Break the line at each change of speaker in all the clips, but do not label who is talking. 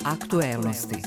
Aktuelnosti.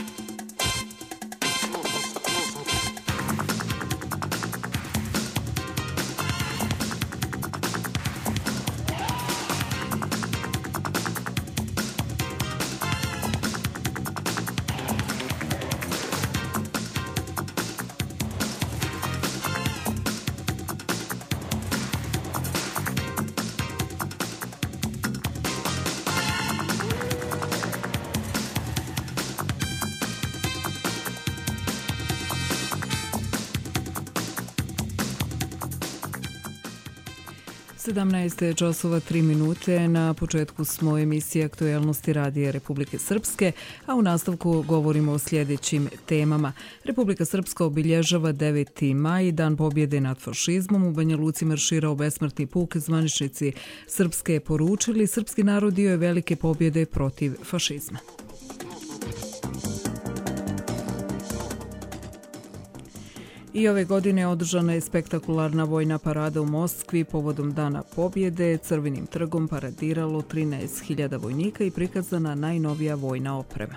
časova 3 minute. Na početku smo emisije Aktuelnosti Radija Republike Srpske, a u nastavku govorimo o sljedećim temama. Republika Srpska obilježava 9. maj, dan pobjede nad fašizmom. U Banja Luci marširao besmrtni puk. Zvaničnici Srpske poručili, srpski narod dio je velike pobjede protiv fašizma. I ove godine održana je spektakularna vojna parada u Moskvi povodom Dana pobjede. Crvenim trgom paradiralo 13.000 vojnika i prikazana najnovija vojna oprema.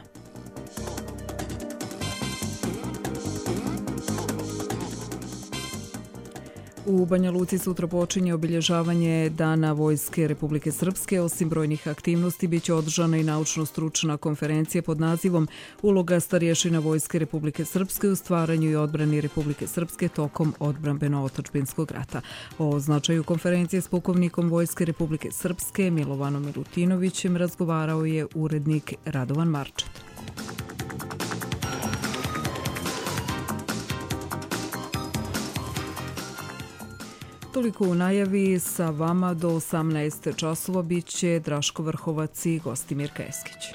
U Banja Luci sutra počinje obilježavanje Dana Vojske Republike Srpske. Osim brojnih aktivnosti, biće održana i naučno-stručna konferencija pod nazivom Uloga starješina Vojske Republike Srpske u stvaranju i odbrani Republike Srpske tokom odbrambeno-otadžbinskog rata. O značaju konferencije s pukovnikom Vojske Republike Srpske Milovanom Milutinovićem razgovarao je urednik Radovan Marčet. Toliko u najavi. Sa vama do 18 časova bit će Draško Vrhovac i Gostimir Keskić.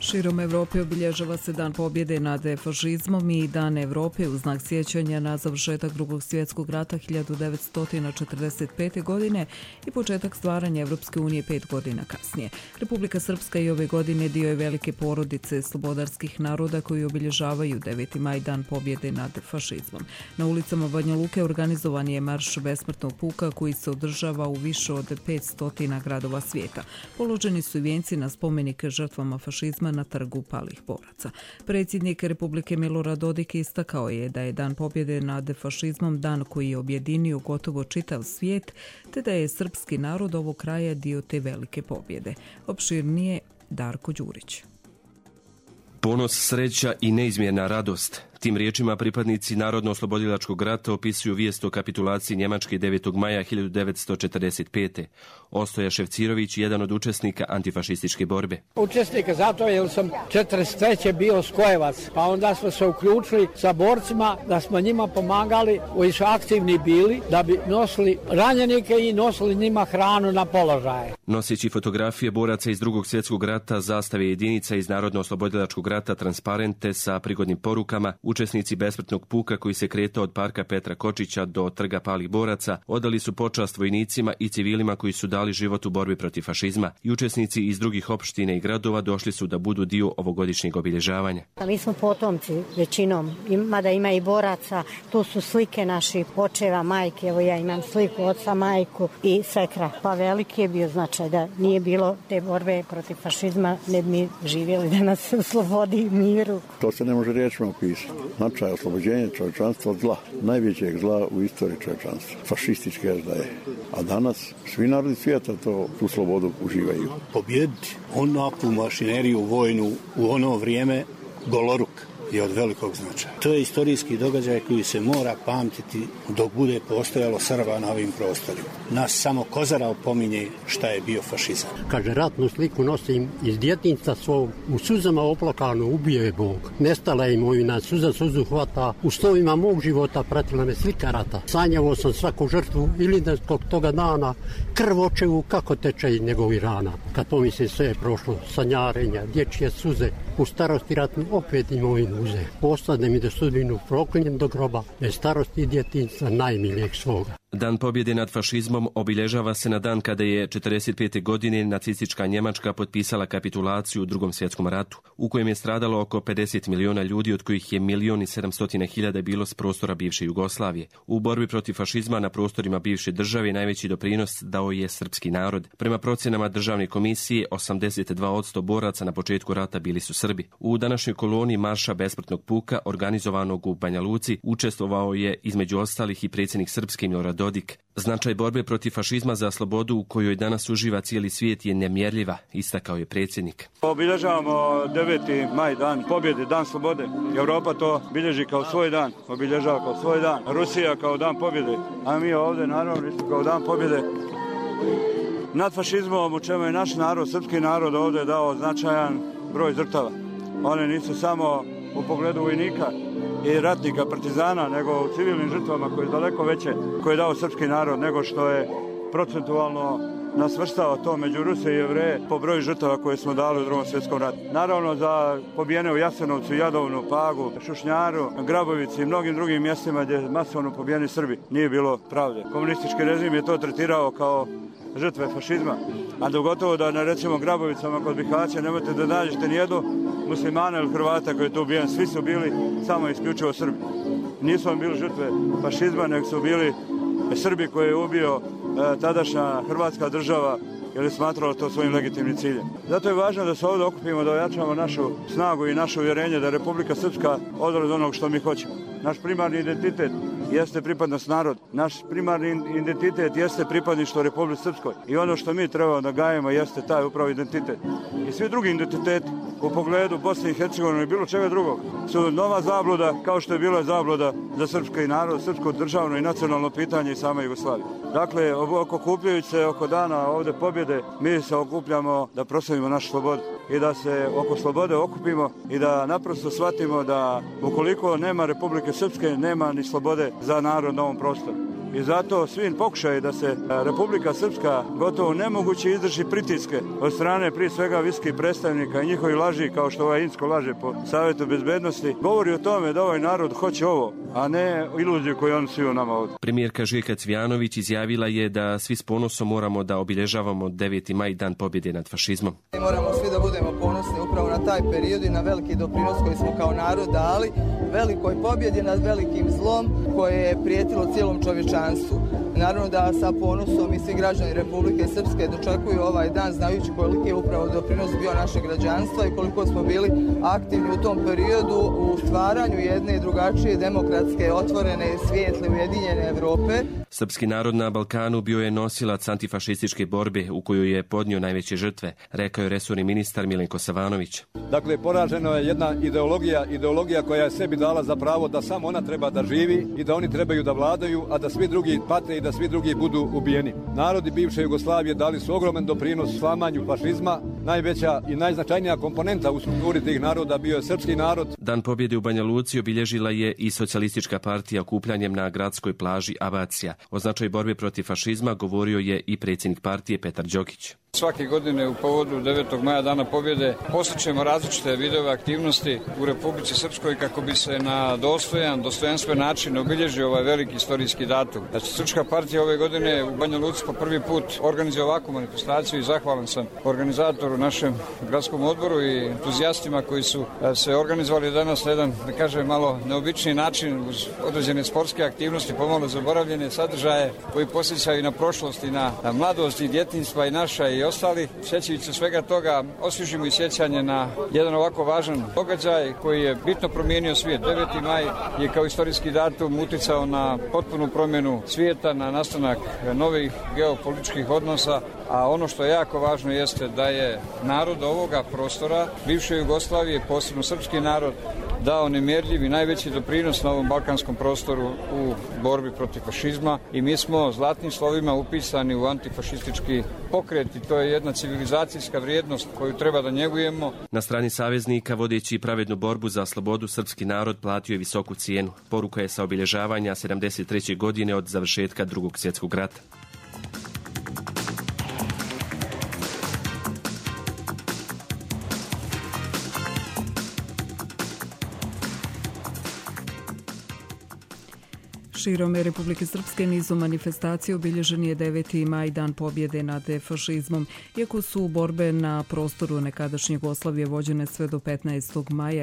Širom Evrope obilježava se Dan pobjede nad fašizmom i Dan Evrope u znak sjećanja na završetak Drugog svjetskog rata 1945. godine i početak stvaranja Evropske unije 5 godina kasnije. Republika Srpska i ove godine dio je velike porodice slobodarskih naroda koji obilježavaju 9. maj Dan pobjede nad fašizmom. Na ulicama Banja Luke organizovan je marš besmrtnog puka koji se održava u više od 500 gradova svijeta. Položeni su i vijenci na spomenik žrtvama fašizma na trgu palih boraca. Predsjednik Republike Milorad Dodik istakao je da je Dan pobjede nad fašizmom dan koji je objedinio gotovo čitav svijet, te da je srpski narod ovog kraja dio te velike pobjede. Opširnije Darko Đurić.
Ponos, sreća i neizmjerna radost. Tim riječima pripadnici Narodno-oslobodilačkog rata opisuju vijest o kapitulaciji Njemačke 9. maja 1945. Ostoja Ševcirović, jedan od učesnika antifašističke borbe.
Učesnika zato jer sam 43. bio Skojevac, pa onda smo se uključili sa borcima da smo njima pomagali, koji su aktivni bili, da bi nosili ranjenike i nosili njima hranu na položaje.
Noseći fotografije boraca iz Drugog svjetskog rata, zastave jedinica iz Narodno-oslobodilačkog rata, transparente sa prigodnim porukama, učesnici besmrtnog puka koji se kretao od parka Petra Kočića do trga palih boraca odali su počast vojnicima i civilima koji su dali život u borbi protiv fašizma. I učesnici iz drugih opština i gradova došli su da budu dio ovogodišnjeg obilježavanja.
Mi smo potomci većinom, mada ima i boraca, tu su slike naših očeva, majke, evo ja imam sliku oca, majku i sekra. Pa veliki je bio značaj da nije bilo te borbe protiv fašizma, ne bi mi živjeli danas u slobodi i miru.
To se ne može riječima opisati. Značaj oslobođenja čovječanstva od zla, najvećeg zla u istoriji čovječanstva, fašističke razdaje. A danas svi narodi svijeta tu slobodu uživaju.
Pobjediti onakvu mašineriju vojnu u ono vrijeme goloruk je od velikog značaja. To je istorijski događaj koji se mora pamtiti dok bude postojalo Srba na ovim prostorima. Nas samo Kozara opominje šta je bio fašizam.
Kaže, ratnu sliku nosim iz djetinjstva svog, u suzama oplakano ubio je Bog. Nestala je imovina, suza suzu hvata, u snovima mog života pratila me slika rata. Sanjavo sam svaku žrtvu ili da zbog toga dana krv očevu kako teče iz njegovih rana. Kad pomisli sve je prošlo, sanjarenja, dječje suze, u starosti ratnu opet imovinu uze. Ostane mi da sudbinu proklinjem do groba, bez starosti i djetinjstva najmilijeg svoga.
Dan pobjede nad fašizmom obilježava se na dan kada je 1945. godine nacistička Njemačka potpisala kapitulaciju u Drugom svjetskom ratu, u kojem je stradalo oko 50 miliona ljudi, od kojih je 1.700.000 bilo s prostora bivše Jugoslavije. U borbi protiv fašizma na prostorima bivše države najveći doprinos dao je srpski narod. Prema procjenama državne komisije, 82% boraca na početku rata bili su Srbi. U današnjoj koloni marša besmrtnog puka, organizovanog u Banja Luci, učestvovao je između ostalih i predsjednik Srpske Milorad Dodik. Značaj borbe protiv fašizma za slobodu u kojoj danas uživa cijeli svijet je nemjerljiva, istakao je predsjednik.
Obilježavamo 9. maj, dan pobjede, dan slobode. Europa to bilježi kao svoj dan, obilježava kao svoj dan. Rusija kao dan pobjede, a mi ovdje naravno isto kao dan pobjede nad fašizmom, u čemu je naš narod, srpski narod, ovdje dao značajan broj žrtava. One nisu samo u pogledu vojnika i ratnika, partizana, nego u civilnim žrtvama koje je daleko veće, koje je dao srpski narod, nego što je procentualno nas vrstao to među Ruse i Jevreje po broju žrtava koje smo dali u Drugom svjetskom ratu. Naravno, za pobijene u Jasenovcu, Jadovnu, Pagu, Šušnjaru, Grabovici i mnogim drugim mjestima gdje masovno pobijeni Srbi nije bilo pravde. Komunistički režim je to tretirao kao žrtve fašizma, a dogotovo da na recimo Grabovicama kod Bihaća nemojte da nađete nijednu muslimana ili Hrvata koji je tu ubijen, svi su bili samo isključivo Srbi. Nisu oni bili žrtve fašizma, nego su bili Srbi koje je ubio tadašnja Hrvatska država jer je smatralo to svojim legitimnim ciljem. Zato je važno da se ovdje okupimo, da ojačamo našu snagu i naše uvjerenje da je Republika Srpska odraz onog što mi hoćemo. Naš primarni identitet jeste pripadnost narod. Naš primarni identitet jeste pripadništvo Republike Srpskoj. I ono što mi trebamo da gajemo jeste taj upravo identitet. I svi drugi identiteti u pogledu Bosne i Hercegovine i bilo čega drugog su nova zabluda, kao što je bila zabluda za srpski narod, srpsko državno i nacionalno pitanje i sama Jugoslavija. Dakle, okupljajući se oko dana ovdje pobjede, mi se okupljamo da proslavimo našu slobodu i da se oko slobode okupimo i da naprosto shvatimo da ukoliko nema Republike Srpske, nema ni slobode za narod na ovom prostoru. I zato svi pokušaju da se Republika Srpska gotovo nemoguće izdrži pritiske od strane prije svega visokih predstavnika i njihovi laži, kao što ovaj Incko laže po Savjetu bezbednosti, govori o tome da ovaj narod hoće ovo, a ne iluziju koju on svi u nama ovdje.
Premijerka Željka Cvijanović izjavila je da svi s ponosom moramo da obilježavamo 9. maj, dan pobjede nad fašizmom.
Moramo svi da budemo ponosni upravo na taj period i na veliki doprinos koji smo kao narod dali velikoj pobjedi nad velikim zlom koje je prijetilo cijelom čovječanstvu. Naravno da sa ponosom i svi građani Republike Srpske dočekuju ovaj dan znajući koliki je upravo doprinos bio našeg građanstva i koliko smo bili aktivni u tom periodu u stvaranju jedne i drugačije demokratske, otvorene, svijetle, ujedinjene Evrope.
Srpski narod na Balkanu bio je nosilac antifašističke borbe u koju je podnio najveće žrtve, rekao je resorni ministar Milenko Savanović.
Dakle, poražena je jedna ideologija koja je sebi dala za pravo da samo ona treba da živi i da oni trebaju da vladaju, a da svi drugi pate i da svi drugi budu ubijeni. Narodi bivše Jugoslavije dali su ogroman doprinos slamanju fašizma. Najveća i najznačajnija komponenta u strukturi tih naroda bio je srpski narod.
Dan pobjede u Banja Luci obilježila je i Socijalistička partija okupljanjem na gradskoj plaži Abacija. O značaju borbe protiv fašizma govorio je i predsjednik partije Petar Đokić.
Svake godine u povodu 9. maja dana pobjede postičemo različite vidove aktivnosti u Republici Srpskoj kako bi se na dostojanstven način obilježio ovaj veliki istorijski datum. Socijalistička partija ove godine u Banja Luci po prvi put organizuje ovakvu manifestaciju i zahvalan sam organizatoru, našem gradskom odboru i entuzijastima koji su se organizovali danas na jedan, da kažem, malo neobični način uz određene sportske aktivnosti, pomalo zaboravljene sadržaje koji posjećaju na prošlost i na mladost i djetinjstva i naša i ostali. Sjećajući se svega toga, osvježimo i sjećanje na jedan ovako važan događaj koji je bitno promijenio svijet. 9. maj je kao istorijski datum uticao na potpunu promjenu svijeta, na nastanak novih geopolitičkih odnosa, a ono što je jako važno jeste da je narod ovoga prostora, bivše Jugoslavije, posebno srpski narod, dao nemjerljiv i najveći doprinos na ovom balkanskom prostoru u borbi protiv fašizma i mi smo zlatnim slovima upisani u antifašistički pokret i to je jedna civilizacijska vrijednost koju treba da njegujemo.
Na strani saveznika, vodeći pravednu borbu za slobodu, srpski narod platio je visoku cijenu. Poruka je sa obilježavanja 73. godine od završetka Drugog svjetskog rata.
Širom Republike Srpske nizom manifestacije obilježen je 9. maj, dan pobjede nad fašizmom. Iako su borbe na prostoru nekadašnje Jugoslavije vođene sve do 15. maja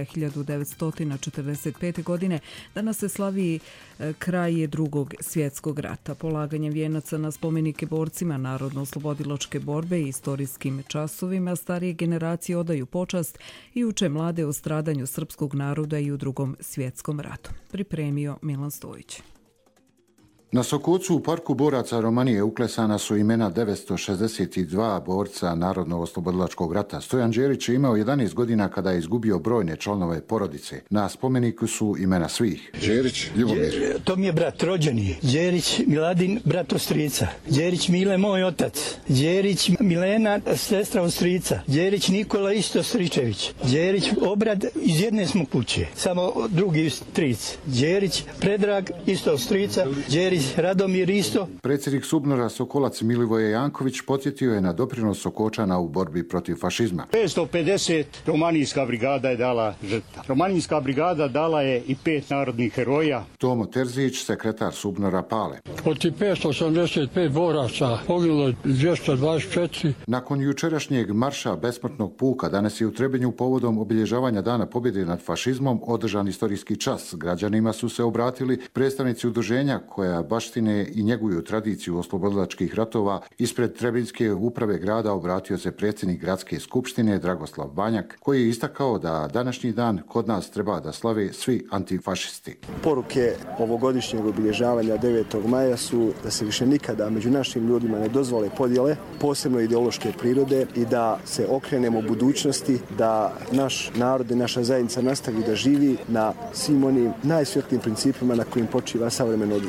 1945. godine, danas se slavi kraj Drugog svjetskog rata. Polaganjem vijenaca na spomenike borcima narodno-oslobodilačke borbe i istorijskim časovima starije generacije odaju počast i uče mlade o stradanju srpskog naroda i u Drugom svjetskom ratu. Pripremio Milan Stojić.
Na Sokocu u parku boraca Romanije uklesana su imena 962 borca Narodno-oslobodilačkog rata. Stojan Đerić je imao 11 godina kada je izgubio brojne članove porodice. Na spomeniku su imena svih.
Đerić Ljubomir.
To mi je brat rođeni. Đerić Miladin, brat od strica. Đerić Mile, moj otac. Đerić Milena, sestra od strica. Đerić Nikola, isto Stričević. Đerić Obrad, iz jedne smo kuće, samo drugi stric. Đerić Predrag, isto od strica. Đerić Radomir isto.
Predsjednik Subnora Sokolac Milivoje Janković podsjetio je na doprinos Sokočana u borbi protiv fašizma.
550 romanijska brigada je dala žrtva. Romanijska brigada dala je i 5 narodnih heroja.
Tomo Terzić, sekretar Subnora Pale.
Od tih 585 boraca poginulo 224.
Nakon jučerašnjeg marša besmrtnog puka, danas je u Trebinju povodom obilježavanja Dana pobjede nad fašizmom održan istorijski čas. Građanima su se obratili predstavnici udruženja koja baštine i njeguju tradiciju oslobodilačkih ratova. Ispred Trebinjske uprave grada obratio se predsjednik gradske skupštine Dragoslav Banjak, koji je istakao da današnji dan kod nas treba da slave svi antifašisti.
Poruke ovogodišnjeg obilježavanja 9. maja su da se više nikada među našim ljudima ne dozvole podjele, posebno ideološke prirode, i da se okrenemo budućnosti, da naš narod i naša zajednica nastavi da živi na svim onim najsvjetlijim principima na kojim počiva savremeno društvo.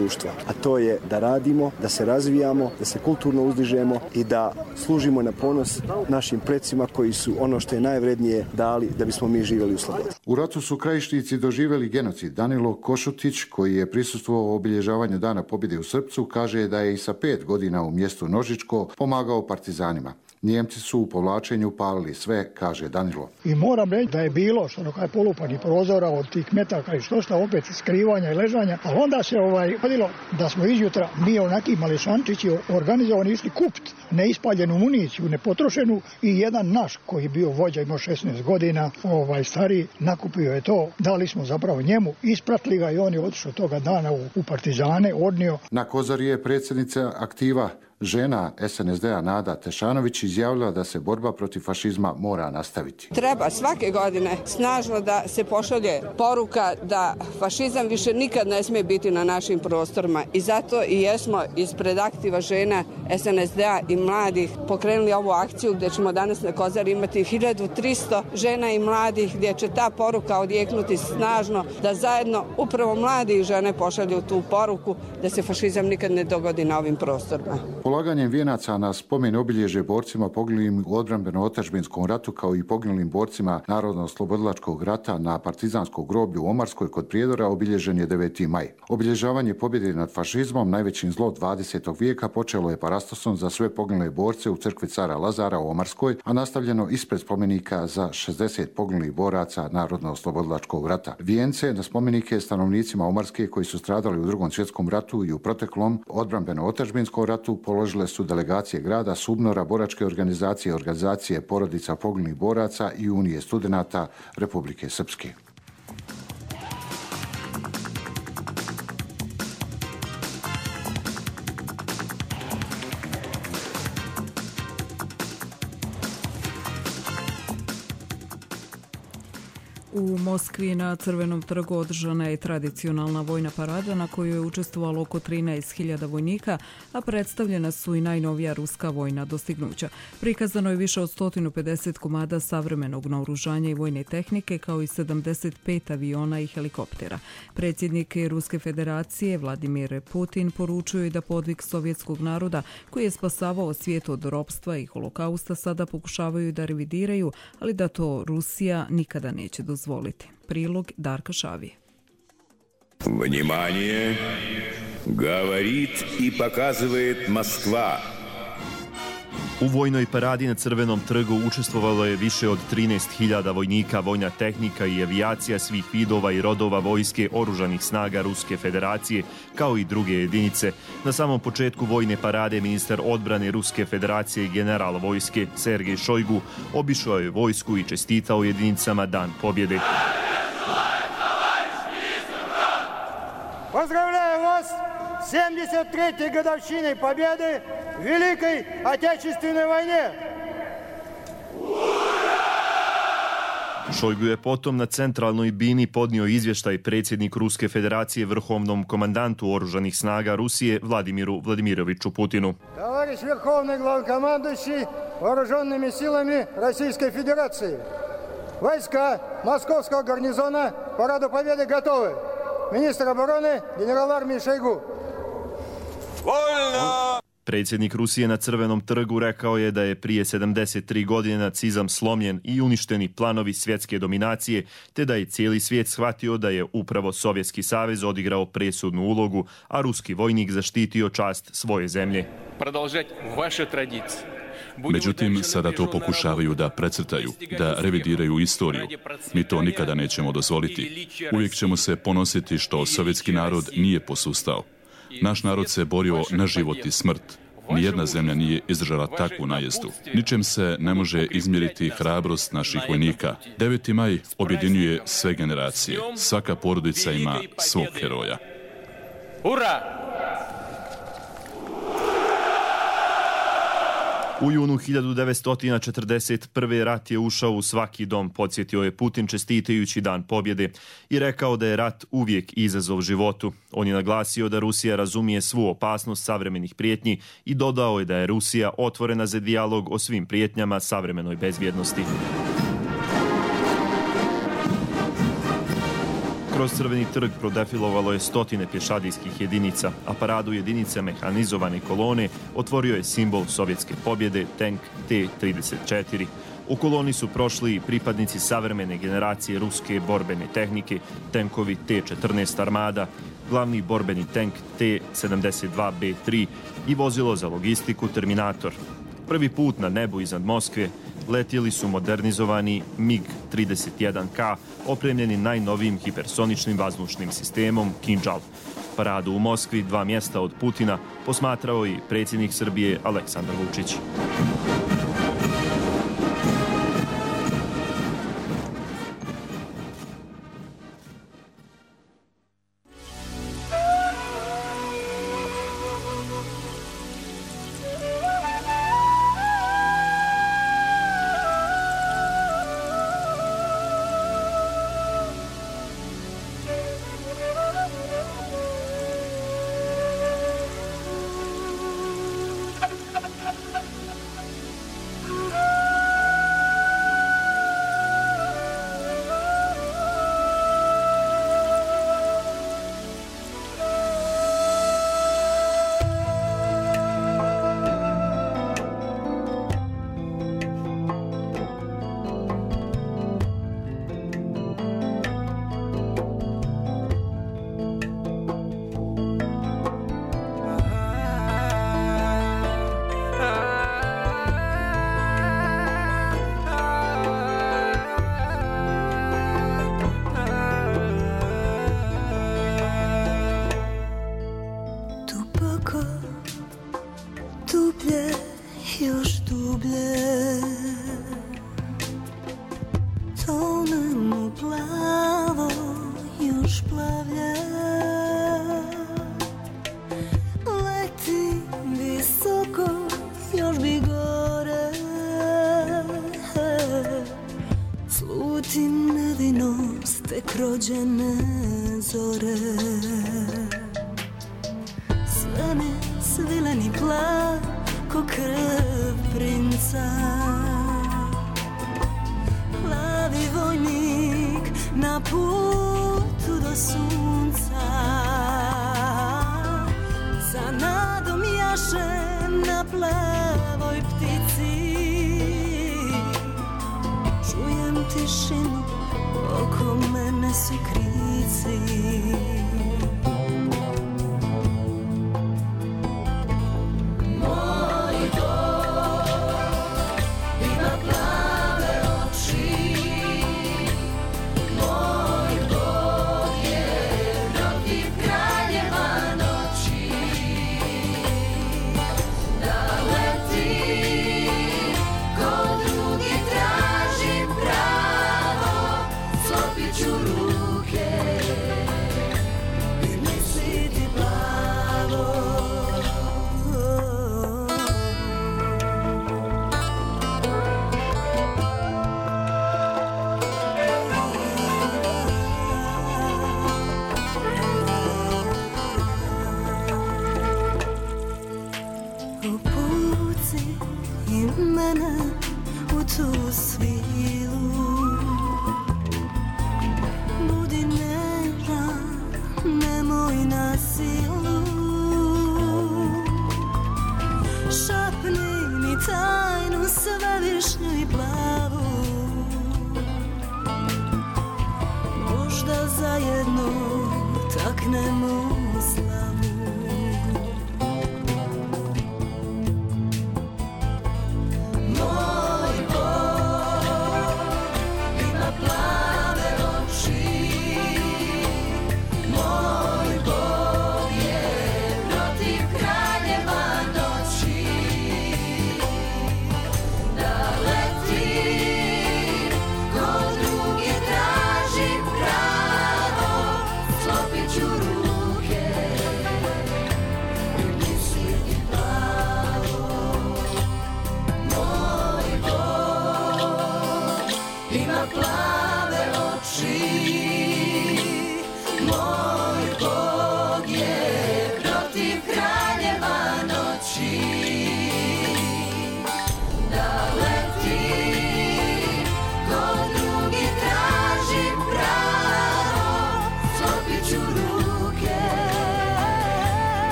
a to je da radimo, da se razvijamo, da se kulturno uzdižemo i da služimo na ponos našim precima koji su ono što je najvrednije dali da bismo mi živjeli u slobodi.
U ratu su Krajišnici doživjeli genocid. Danilo Košutić, koji je prisustvovao obilježavanju Dana pobjede u Srpcu, kaže da je i sa 5 godina u mjestu Nožičko pomagao partizanima. Nijemci su u povlačenju palili sve, kaže Danilo.
I moram reći da je bilo što je polupani prozora od tih metaka i što opet skrivanja i ležanja, ali onda se vidilo da smo izjutra mi onaki mališančići organizovani išli kupiti neispaljenu municiju, nepotrošenu i jedan naš koji je bio vođa, imao 16 godina, stariji, nakupio je to, dali smo zapravo njemu, ispratili ga i on je otišao toga dana u partizane, odnio.
Na Kozari je predsjednica aktiva žena SNSD-a Nada Tešanović izjavila da se borba protiv fašizma mora nastaviti.
Treba svake godine snažno da se pošalje poruka da fašizam više nikad ne smije biti na našim prostorima i zato i jesmo ispred aktiva žena SNSD-a i mladih pokrenuli ovu akciju gdje ćemo danas na Kozari imati 1300 žena i mladih gdje će ta poruka odjeknuti snažno da zajedno upravo mladi i žene pošalju tu poruku da se fašizam nikad ne dogodi na ovim prostorima.
Polaganjem vijenaca na spomen obilježe borcima poginulim u odbrambeno-otadžbinskom ratu kao i poginulim borcima Narodno-oslobodilačkog rata na partizanskom groblju u Omarskoj kod Prijedora obilježen je 9. maj. Obilježavanje pobjede nad fašizmom, najvećim zlo 20. vijeka, počelo je parastosom za sve poginule borce u crkvi cara Lazara u Omarskoj, a nastavljeno ispred spomenika za 60 poginulih boraca Narodno-oslobodilačkog rata. Vijence na spomenike stanovnicima Omarske koji su stradali u Drugom svjetskom ratu i u proteklom odbrambeno-otadžbinskom ratu položile su delegacije grada, Subnora, boračke organizacije, organizacije porodica poginulih boraca i Unije studenata Republike Srpske.
U Moskvi na Crvenom trgu održana je tradicionalna vojna parada na kojoj je učestvovalo oko 13.000 vojnika, a predstavljena su i najnovija ruska vojna dostignuća. Prikazano je više od 150 komada savremenog naoružanja i vojne tehnike, kao i 75 aviona i helikoptera. Predsjednik Ruske federacije Vladimir Putin poručuje je da podvig sovjetskog naroda koji je spasavao svijet od ropstva i holokausta sada pokušavaju da revidiraju, ali da to Rusija nikada neće dozvoliti. Prilog Darka Šavije.
Внимание! Говорит и показывает Москва.
U vojnoj paradi na Crvenom trgu učestvovalo je više od 13.000 vojnika, vojna tehnika i avijacija svih vidova i rodova vojske oružanih snaga Ruske federacije, kao i druge jedinice. Na samom početku vojne parade ministar odbrane Ruske federacije i general vojske Sergej Šojgu obišao je vojsku i čestitao jedinicama Dan pobjede.
Pozdravljam vas 73. годовщиной победы в Великой Отечественной войне.
Šojgu je potom na centralnoj bini podnio izvještaj predsjednik Ruske federacije vrhovnom komandantu oružanih snaga Rusije Vladimiru Vladimiroviću Putinu.
Товарищ Верховный главнокомандующий вооруженными силами Российской Федерации. Войска Московского гарнизона параду победы готовы. Ministar obrane, general armije Šojgu.
Predsjednik Rusije na Crvenom trgu rekao je da je prije 73 godine nacizam slomljen i uništeni planovi svjetske dominacije, te da je cijeli svijet shvatio da je upravo Sovjetski savez odigrao presudnu ulogu, a ruski vojnik zaštitio čast svoje zemlje.
Međutim, sada to pokušavaju da precrtaju, da revidiraju istoriju. Mi to nikada nećemo dozvoliti. Uvijek ćemo se ponositi što sovjetski narod nije posustao. Naš narod se borio na život i smrt. Nijedna zemlja nije izdržala takvu najezdu. Ničem se ne može izmjeriti hrabrost naših vojnika. 9. maj objedinjuje sve generacije. Svaka porodica ima svog heroja.
Ura!
U junu 1941. rat je ušao u svaki dom, podsjetio je Putin čestitajući Dan pobjede i rekao da je rat uvijek izazov životu. On je naglasio da Rusija razumije svu opasnost savremenih prijetnji i dodao je da je Rusija otvorena za dijalog o svim prijetnjama savremenoj bezbjednosti. Kroz Crveni trg prodefilovalo je stotine pješadijskih jedinica, a paradu jedinice mehanizovane kolone otvorio je simbol sovjetske pobjede, tank T-34. U koloni su prošli i pripadnici savremene generacije ruske borbene tehnike, tenkovi T-14 Armada, glavni borbeni tank T-72B3 i vozilo za logistiku Terminator. Prvi put na nebu iznad Moskve letjeli su modernizovani MiG-31K, opremljeni najnovijim hipersoničnim vazdušnim sistemom Kinjal. Paradu u Moskvi, 2 mjesta od Putina, posmatrao i predsjednik Srbije Aleksandar Vučić.
rođene zore. Sve mi svileni plav ko krv princa. Plavi vojnik na putu do sunca. Sa nadom jašem na plavoj ptici. Čujem tišinu, oko mene su krici. Ruke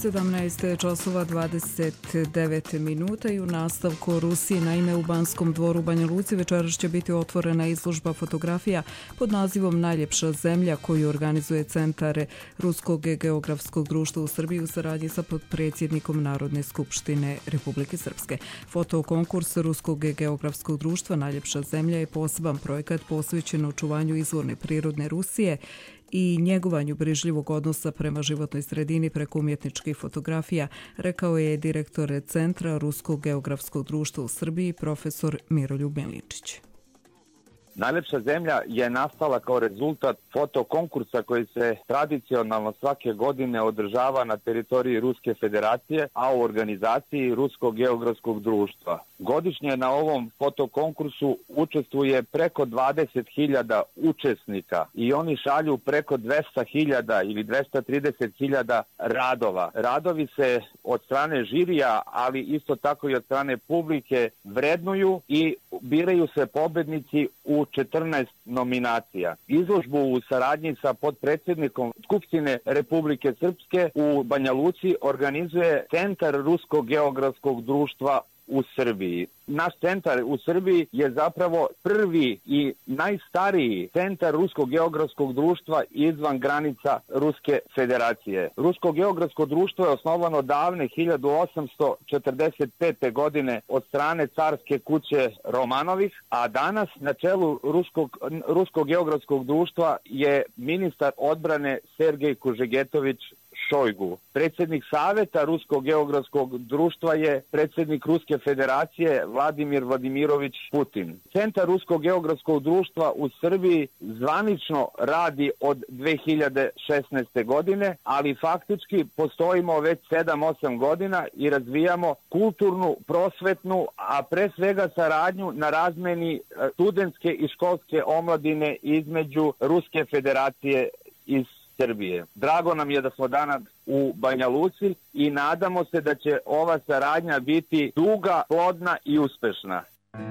17 časova 29 minuta i u nastavku Rusiji. Naime, u Banskom dvoru u Banja Luci večeras će biti otvorena izložba fotografija pod nazivom Najljepša zemlja koju organizuje Centar Ruskog geografskog društva u Srbiji u saradnji sa potpredsjednikom Narodne skupštine Republike Srpske. Fotokonkurs Ruskog geografskog društva Najljepša zemlja je poseban projekat posvećen očuvanju izvorne prirodne Rusije i njegovanju brižljivog odnosa prema životnoj sredini preko umjetničkih fotografija, rekao je direktor Centra Ruskog geografskog društva u Srbiji, profesor Miroljub Miličić.
Najljepša zemlja je nastala kao rezultat fotokonkursa koji se tradicionalno svake godine održava na teritoriji Ruske federacije, a u organizaciji Ruskog geografskog društva. Godišnje na ovom fotokonkursu učestvuje preko 20.000 učesnika i oni šalju preko 200.000 ili 230.000 radova. Radovi se od strane žirija, ali isto tako i od strane publike vrednuju i biraju se pobednici u 14 nominacija. Izložbu u saradnji sa potpredsjednikom Skupštine Republike Srpske u Banja Luci organizuje Centar Ruskog geografskog društva u Srbiji. Naš centar u Srbiji je zapravo prvi i najstariji centar Ruskog geografskog društva izvan granica Ruske federacije. Rusko geografsko društvo je osnovano davne 1845. godine od strane carske kuće Romanovih, a danas na čelu Ruskog geografskog društva je ministar odbrane Sergej Kužegetović Šojgu. Predsjednik Saveta Ruskog geografskog društva je predsjednik Ruske federacije Vladimir Vladimirović Putin. Centar Ruskog geografskog društva u Srbiji zvanično radi od 2016. godine, ali faktički postojimo već 7-8 godina i razvijamo kulturnu, prosvetnu, a pre svega saradnju na razmeni studentske i školske omladine između Ruske federacije i Srbije. Drago nam je da smo danas u Banja Luci i nadamo se da će ova saradnja biti duga, plodna i uspešna.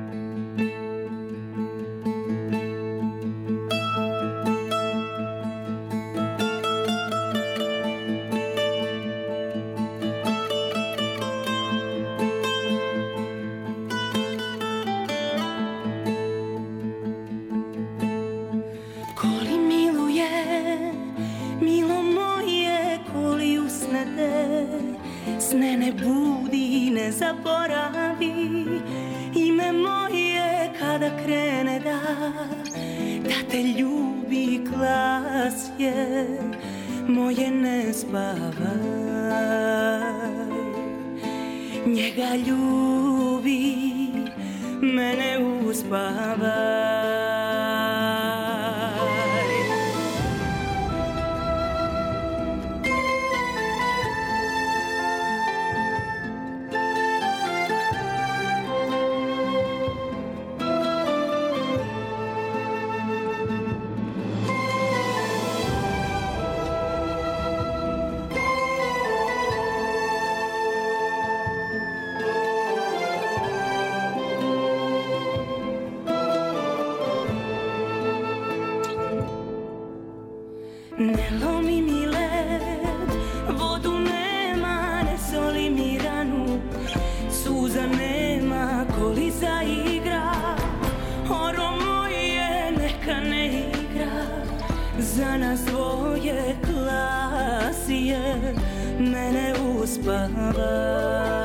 Sne ne budi, ne zaboravi ime moje kada krene da te ljubi glas je moje ne spavaj. Njega ljubi, mene uspavaj. Ne lomi mi led, vodu nema, ne soli mi ranu, suza nema, koli zaigra, oro moje neka ne igra, za nas dvoje klasije, mene uspavaj.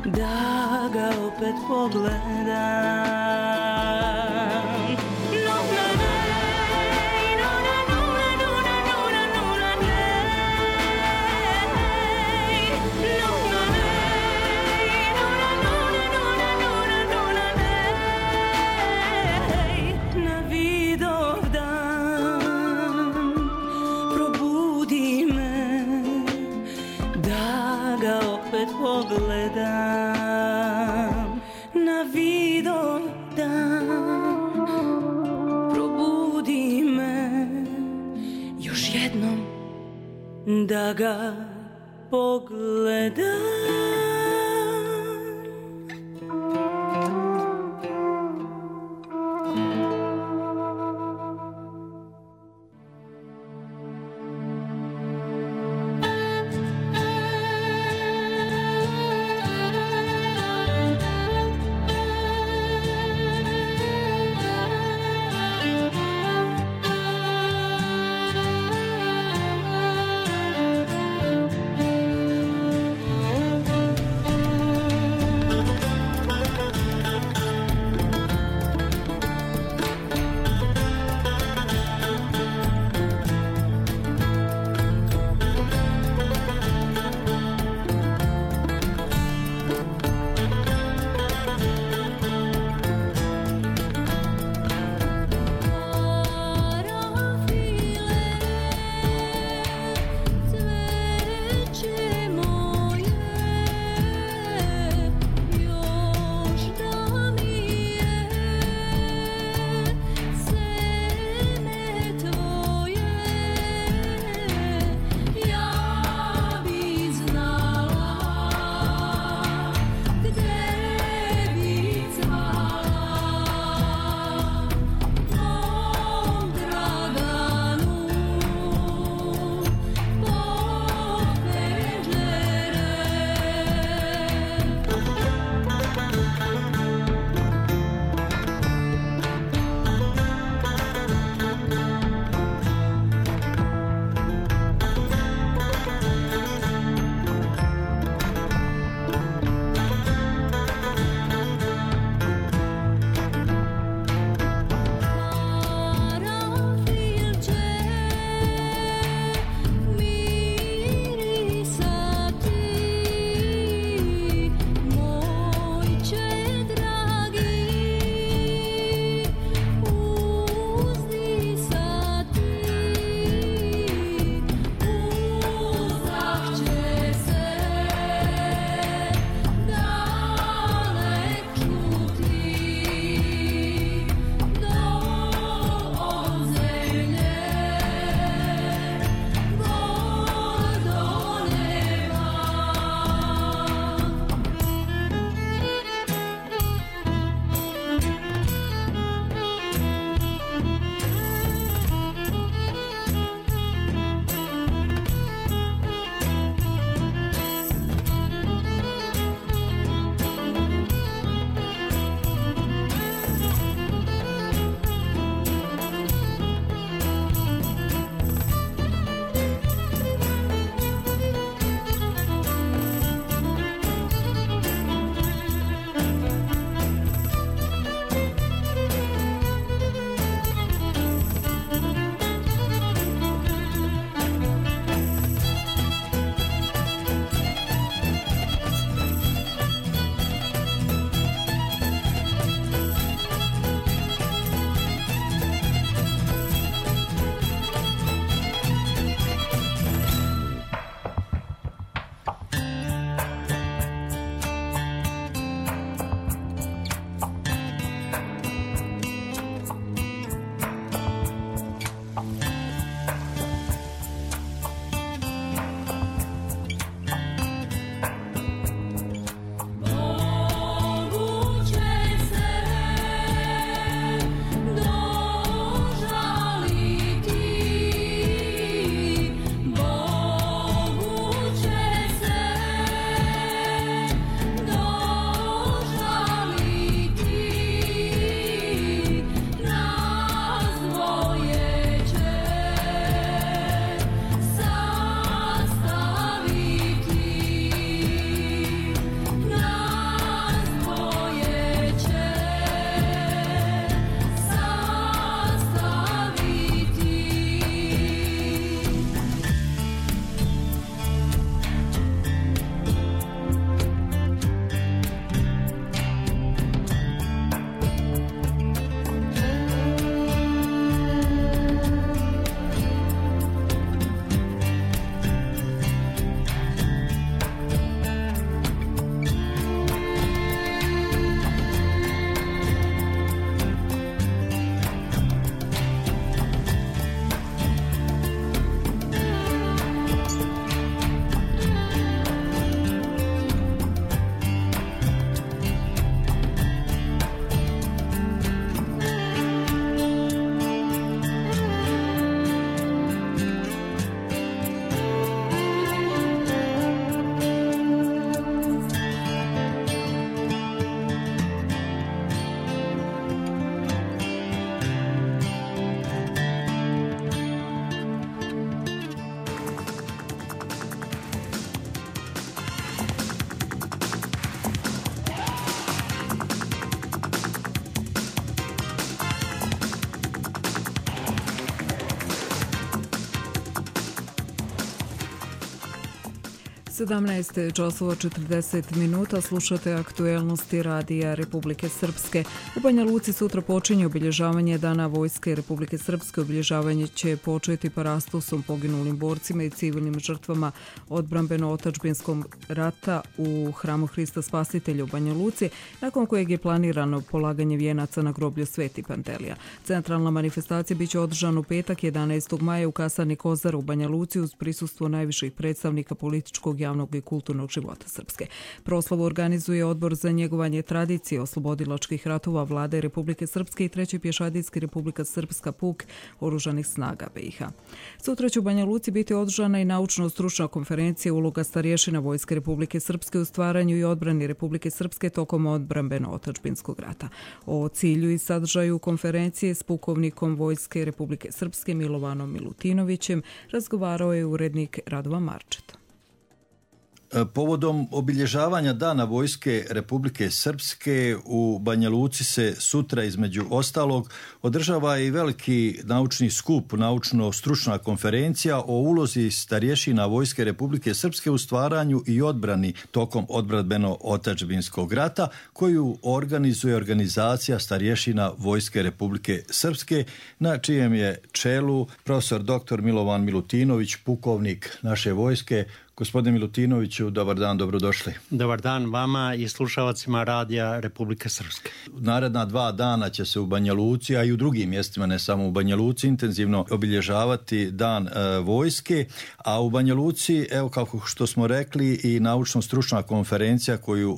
Opet pogledam. da ga pogledam.
17 časova 40 minuta, slušate aktuelnosti radija Republike Srpske. U Banja Luci sutra počinje obilježavanje Dana Vojske Republike Srpske. Obilježavanje će početi parastosom poginulim borcima i civilnim žrtvama odbrambeno-otačbinskog rata u hramu Hrista Spasitelja u Banja Luci, nakon kojeg je planirano polaganje vijenaca na groblju Sveti Pantelija. Centralna manifestacija biće održana u petak 11. maja u kasarni Kozara u Banja Luci uz prisustvo najviših predstavnika političkog, javnog i kulturnog života Srpske. Proslavu organizuje Odbor za njegovanje tradicije oslobodilačkih ratova Vlade Republike Srpske i Treći pješadijski Republika Srpska puk Oružanih snaga BiH. Sutra će u Banja Luci biti održana i naučno-stručna konferencija uloga starješina Vojske Republike Srpske u stvaranju i odbrani Republike Srpske tokom odbrambeno-otačbinskog rata. O cilju i sadržaju konferencije s pukovnikom Vojske Republike Srpske Milovanom Milutinovićem razgovarao je urednik Radova Marčeta.
Povodom obilježavanja Dana Vojske Republike Srpske u Banja Luci se sutra između ostalog održava i veliki naučni skup, naučno-stručna konferencija o ulozi starješina Vojske Republike Srpske u stvaranju i odbrani tokom odbrambeno-otačbinskog rata koju organizuje organizacija starješina Vojske Republike Srpske na čijem je čelu profesor dr. Milovan Milutinović, pukovnik naše vojske. Gospodine Milutinoviću, dobar dan, dobrodošli.
Dobar dan vama i slušalcima radija Republike Srpske.
Naredna 2 dana će se u Banja Luci, a i u drugim mjestima, ne samo u Banja Luci, intenzivno obilježavati Dan vojske, a u Banja Luci, evo kako što smo rekli, i naučno-stručna konferencija koju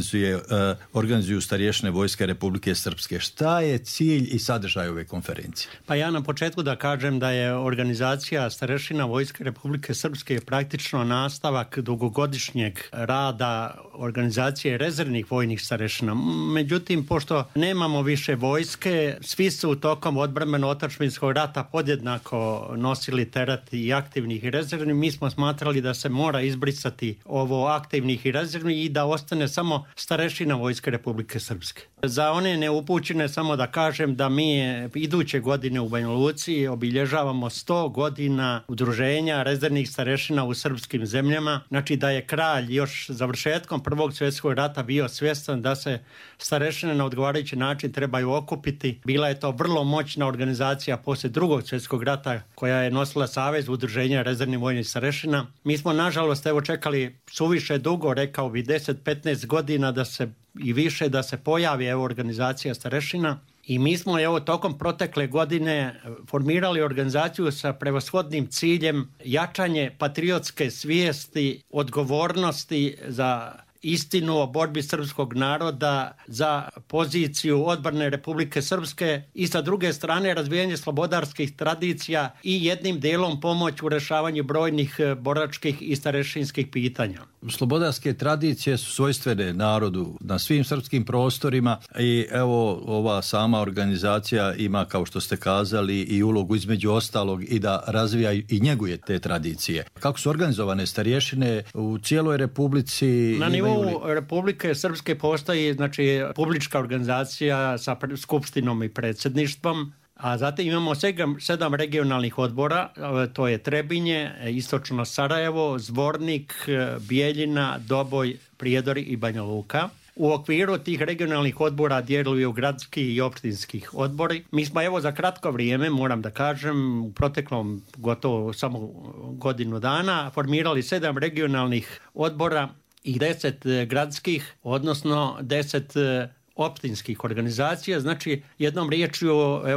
organizuju starješine Vojske Republike Srpske. Šta je cilj i sadržaj ove konferencije?
Pa ja na početku da kažem da je organizacija starješina Vojske Republike Srpske praktično nastavak dugogodišnjeg rada organizacije rezervnih vojnih starešina. Međutim, pošto nemamo više vojske, svi su tokom odbrambeno-otačbinskog rata podjednako nosili teret i aktivnih i rezervnih. Mi smo smatrali da se mora izbrisati ovo aktivnih i rezervnih i da ostane samo starešina Vojske Republike Srpske. Za one neupućene samo da kažem da mi iduće godine u Banja Luci obilježavamo 100 godina udruženja rezervnih starešina u srpskim zemljama. Znači da je kralj još završetkom Prvog svjetskog rata bio svjestan da se starešine na odgovarajući način trebaju okupiti. Bila je to vrlo moćna organizacija poslije Drugog svjetskog rata koja je nosila savez udruženja rezervnih vojnih starešina. Mi smo nažalost čekali suviše dugo, rekao bi 10-15 godina da se i više da se pojavi organizacija starešina. I mi smo tokom protekle godine formirali organizaciju sa prevashodnim ciljem jačanje patriotske svijesti, odgovornosti za istinu o borbi srpskog naroda, za poziciju odbrane Republike Srpske i sa druge strane razvijanje slobodarskih tradicija i jednim dijelom pomoć u rješavanju brojnih boračkih i starešinskih pitanja.
Slobodarske tradicije su svojstvene narodu na svim srpskim prostorima i evo ova sama organizacija ima, kao što ste kazali, i ulogu između ostalog i da razvija i njeguje te tradicije. Kako su organizovane starješine u cijeloj Republici?
Na nivou Republike Srpske postoji publička organizacija sa skupštinom i predsjedništvom, a zatim imamo 7 regionalnih odbora, to je Trebinje, Istočno Sarajevo, Zvornik, Bijeljina, Doboj, Prijedor i Banja Luka. U okviru tih regionalnih odbora djeluju gradski i općinski odbori. Mi smo za kratko vrijeme, moram da kažem, u proteklom gotovo samo godinu dana formirali 7 regionalnih odbora i 10 gradskih, odnosno 10 općinskih organizacija. Znači, jednom riječju,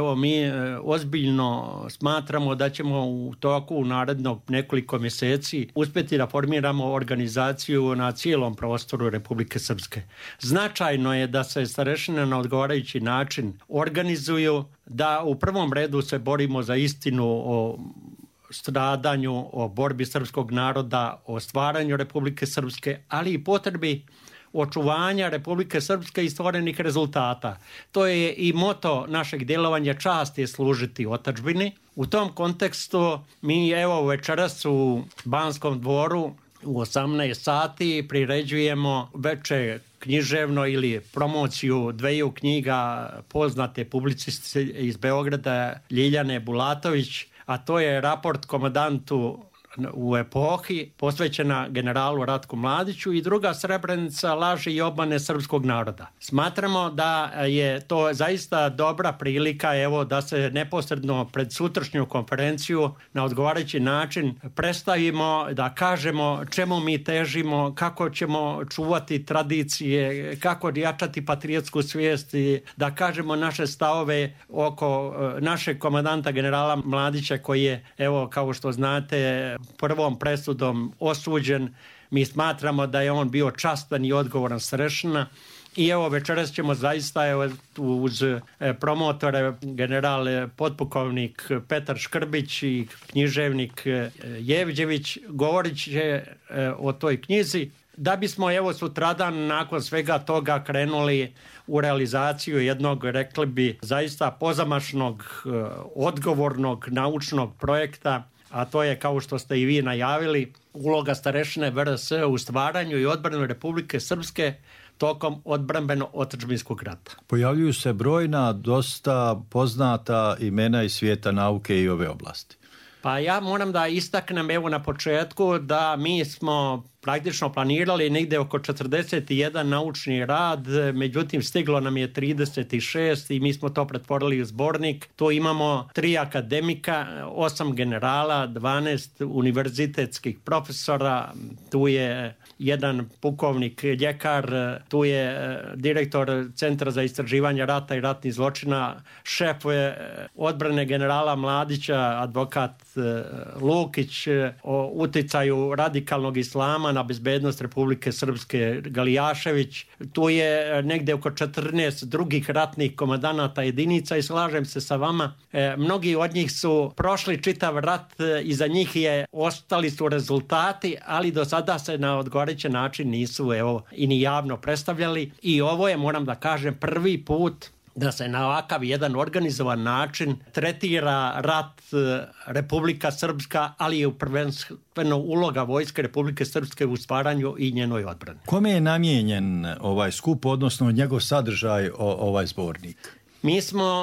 mi ozbiljno smatramo da ćemo u toku narednog nekoliko mjeseci uspjeti da formiramo organizaciju na cijelom prostoru Republike Srpske. Značajno je da se starešine na odgovarajući način organizuju, da u prvom redu se borimo za istinu o stradanju, o borbi srpskog naroda, o stvaranju Republike Srpske, ali i potrebi očuvanja Republike Srpske i stvorenih rezultata. To je i moto našeg djelovanja, čast je služiti otadžbini. U tom kontekstu mi večeras u Banskom dvoru u 18 sati priređujemo veče književno ili promociju 2 knjiga poznate publicistice iz Beograda Ljiljane Bulatović, a to je Raport komandantu u epohi posvećena generalu Ratku Mladiću i druga Srebrenica laži i obmane srpskog naroda. Smatramo da je to zaista dobra prilika da se neposredno pred sutrašnju konferenciju na odgovarajući način predstavimo, da kažemo čemu mi težimo, kako ćemo čuvati tradicije, kako jačati patriotsku svijest i da kažemo naše stavove oko našeg komandanta generala Mladića koji je, kao što znate, prvom presudom osuđen. Mi smatramo da je on bio častan i odgovoran starešina. I večeras ćemo zaista uz promotore general potpukovnik Petar Škrbić i književnik Jevđević govorit će o toj knjizi, da bismo sutradan nakon svega toga krenuli u realizaciju jednog, rekli bi, zaista pozamašnog, odgovornog naučnog projekta, a to je, kao što ste i vi najavili, uloga starešine VRS u stvaranju i odbrani Republike Srpske tokom odbrambeno-otadžbinskog rata.
Pojavljuju se brojna, dosta poznata imena iz svijeta nauke i ove oblasti.
Pa ja moram da istaknem na početku da mi smo praktično planirali negde oko 41 naučni rad, međutim stiglo nam je 36 i mi smo to pretvorili u zbornik. Tu imamo 3 akademika, 8 generala, 12 univerzitetskih profesora, tu je jedan pukovnik ljekar, tu je direktor Centra za istraživanje rata i ratnih zločina, šef odbrane generala Mladića, advokat Lukić, o uticaju radikalnog islama na bezbednost Republike Srpske Galijašević. Tu je negde oko 14 drugih ratnih komandanata jedinica i slažem se sa vama. Mnogi od njih su prošli čitav rat, iza njih ostali su rezultati, ali do sada se na odgovarajući način nisu i ni javno predstavljali. I ovo je, moram da kažem, prvi put da se na ovakav jedan organizovan način tretira rat Republika Srpska, ali je prvenstveno uloga Vojske Republike Srpske u stvaranju i njenoj odbrani.
Kome je namijenjen ovaj skup, odnosno njegov sadržaj, ovaj zbornik?
Mi smo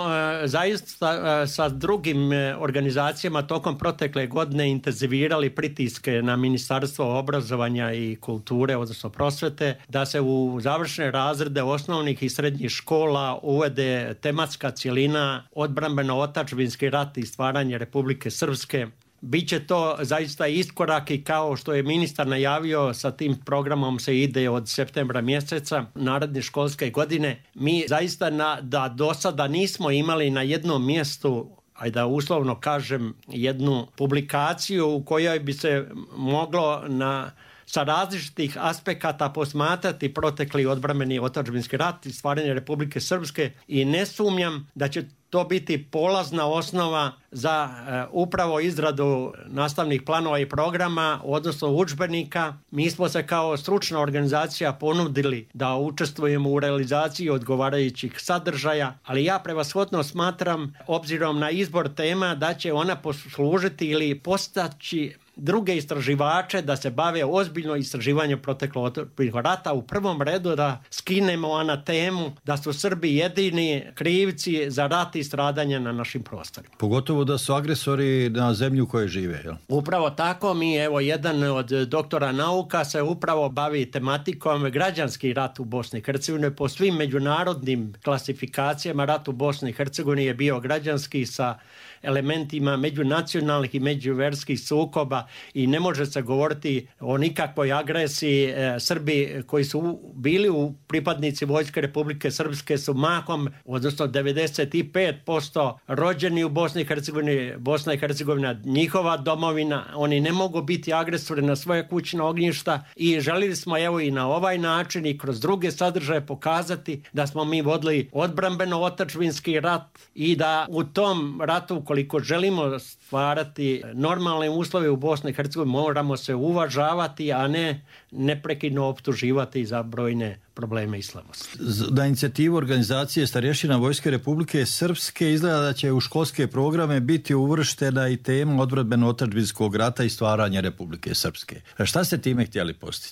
zaista sa drugim organizacijama tokom protekle godine intenzivirali pritiske na Ministarstvo obrazovanja i kulture, odnosno prosvete, da se u završne razrede osnovnih i srednjih škola uvede tematska cjelina odbrambeno-otadžbinski rat i stvaranje Republike Srpske. Biće to zaista iskorak i kao što je ministar najavio, sa tim programom se ide od septembra mjeseca naredne školske godine. Mi zaista da do sada nismo imali na jednom mjestu, ajde da uslovno kažem, jednu publikaciju u kojoj bi se moglo sa različitih aspekata posmatrati protekli odbrambeni otadžbinski rat i stvaranje Republike Srpske i ne sumnjam da će to biti polazna osnova za upravo izradu nastavnih planova i programa, odnosno udžbenika. Mi smo se kao stručna organizacija ponudili da učestvujemo u realizaciji odgovarajućih sadržaja, ali ja prevashodno smatram, obzirom na izbor tema, da će ona poslužiti ili postaći druge istraživače da se bave ozbiljno istraživanjem proteklog rata. U prvom redu da skinemo anatemu da su Srbi jedini krivci za rat i stradanje na našim prostorima.
Pogotovo da su agresori na zemlju u kojoj žive, jel?
Upravo tako. Mi, jedan od doktora nauka se upravo bavi tematikom građanski rat u Bosni i Hercegovini. Po svim međunarodnim klasifikacijama rat u Bosni i Hercegovini je bio građanski sa elementima međunacionalnih i međuverskih sukoba i ne može se govoriti o nikakvoj agresiji. Srbi koji su bili u pripadnici Vojske Republike Srpske su mahom, odnosno 95% rođeni u Bosni i Hercegovini. Bosna i Hercegovina njihova domovina, oni ne mogu biti agresori na svoje kućna ognjišta i želili smo i na ovaj način i kroz druge sadržaje pokazati da smo mi vodili odbrambeno-otadžbinski rat i da u tom ratu, koliko želimo stvarati normalne uslove u Bosni i Hercegovini, moramo se uvažavati, a ne neprekidno optuživati za brojne probleme i slabosti.
Na inicijativu organizacije Starješina Vojske Republike Srpske izgleda da će u školske programe biti uvrštena i tema odbrambeno-otadžbinskog rata i stvaranja Republike Srpske. Šta ste time htjeli postići?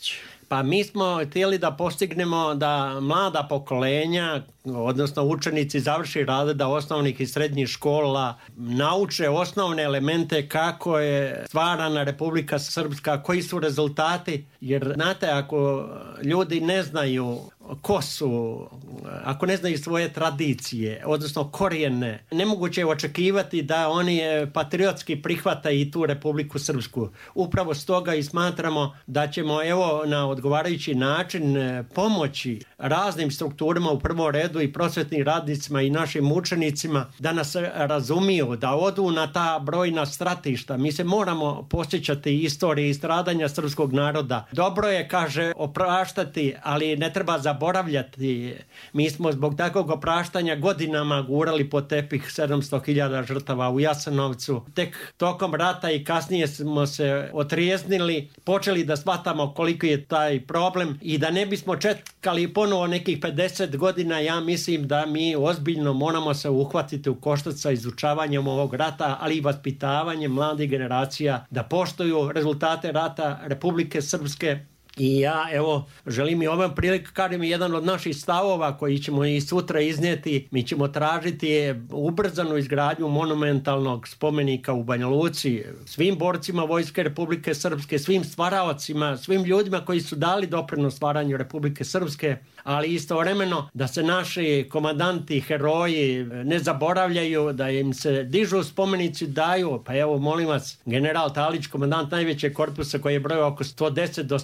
Pa mi smo htjeli da postignemo da mlada pokolenja, odnosno učenici završi razreda osnovnih i srednjih škola, nauče osnovne elemente kako je stvarana Republika Srpska, koji su rezultati. Jer znate, ako ljudi ne znaju ko su, ako ne znaju svoje tradicije, odnosno korijene, nemoguće je očekivati da oni patriotski prihvataju i tu Republiku Srpsku. Upravo stoga i smatramo da ćemo na odgovarajući način pomoći raznim strukturama, u prvom redu i prosvetnim radnicima i našim učenicima, da nas razumiju, da odu na ta brojna stratišta. Mi se moramo posjećati istorije i stradanja srpskog naroda. Dobro je, kaže, opraštati, ali ne treba zaboravljati. Mi smo zbog takvog opraštanja godinama gurali po tepih 700.000 žrtava u Jasenovcu. Tek tokom rata i kasnije smo se otrijeznili, počeli da shvatamo koliko je taj problem i da ne bismo čekali ponovo nekih 50 godina, ja mislim da mi ozbiljno moramo se uhvatiti u koštac sa izučavanjem ovog rata, ali i vaspitavanjem mladih generacija da poštuju rezultate rata Republike Srpske. I ja, želim i ovom priliku kažem jedan od naših stavova koji ćemo i sutra iznijeti. Mi ćemo tražiti ubrzanu izgradnju monumentalnog spomenika u Banja Luci svim borcima Vojske Republike Srpske, svim stvaraocima, svim ljudima koji su dali doprinos stvaranju Republike Srpske, ali istovremeno da se naši komandanti, heroji ne zaboravljaju, da im se dižu spomenici, daju. Pa molim vas, general Talić, komandant najvećeg korpusa koji je brojao oko 110 do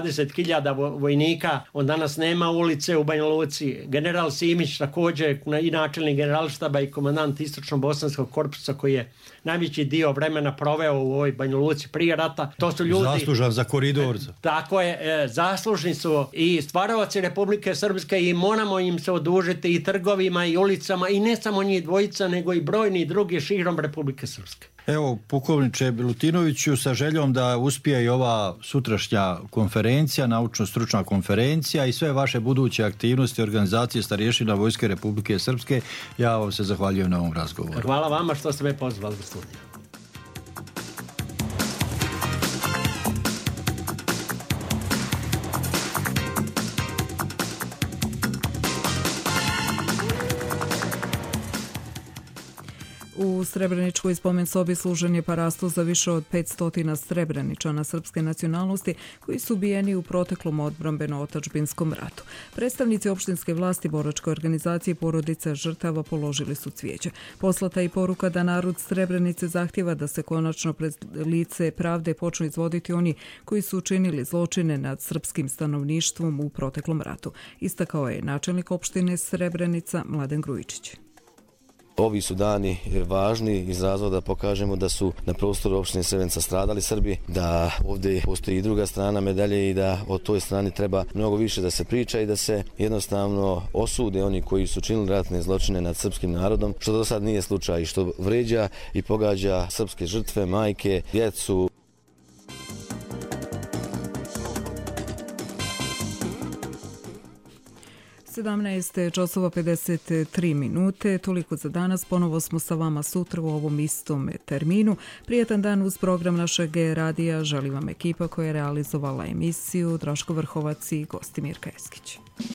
120.000 vojnika, on danas nema ulice u Banja Luci. General Simić također i načelnik generalštaba i komandant istočno-bosanskog korpusa koji je najveći dio vremena proveo u ovoj Banja Luci prije rata. To su ljudi...
Zaslužan za koridor.
Tako je, zaslužni su i stvaraoci Republike Srpske i moramo im se odužiti i trgovima i ulicama i ne samo njih dvojica, nego i brojni drugi širom Republike Srpske.
Pukovniče Milutinoviću, sa željom da uspije i ova sutrašnja konferencija, naučno-stručna konferencija i sve vaše buduće aktivnosti organizacije starješina Vojske Republike Srpske, ja vam se zahvaljujem na ovom razgovoru.
Hvala vama što ste me pozvali u studiju.
U Srebreničkoj spomen sobi služen je parasto za više od 500 Srebreničana srpske nacionalnosti koji su ubijeni u proteklom odbrambeno-otadžbinskom ratu. Predstavnici opštinske vlasti, boračke organizacije i porodice žrtava položili su cvijeće. Poslata je i poruka da narod Srebrenice zahtjeva da se konačno pred lice pravde počnu izvoditi oni koji su učinili zločine nad srpskim stanovništvom u proteklom ratu. Istakao je načelnik opštine Srebrenica Mladen Grujičić.
Ovi su dani važni iz razloga da pokažemo da su na prostoru opštine Srebrenica stradali Srbi, da ovdje postoji i druga strana medalje i da o toj strani treba mnogo više da se priča i da se jednostavno osude oni koji su činili ratne zločine nad srpskim narodom, što do sad nije slučaj i što vređa i pogađa srpske žrtve, majke, djecu.
17:53. Toliko za danas. Ponovo smo sa vama sutra u ovom istom terminu. Prijetan dan uz program našeg radija. Želim vam ekipa koja je realizovala emisiju, Draško Vrhovac i Gostimir Keskić.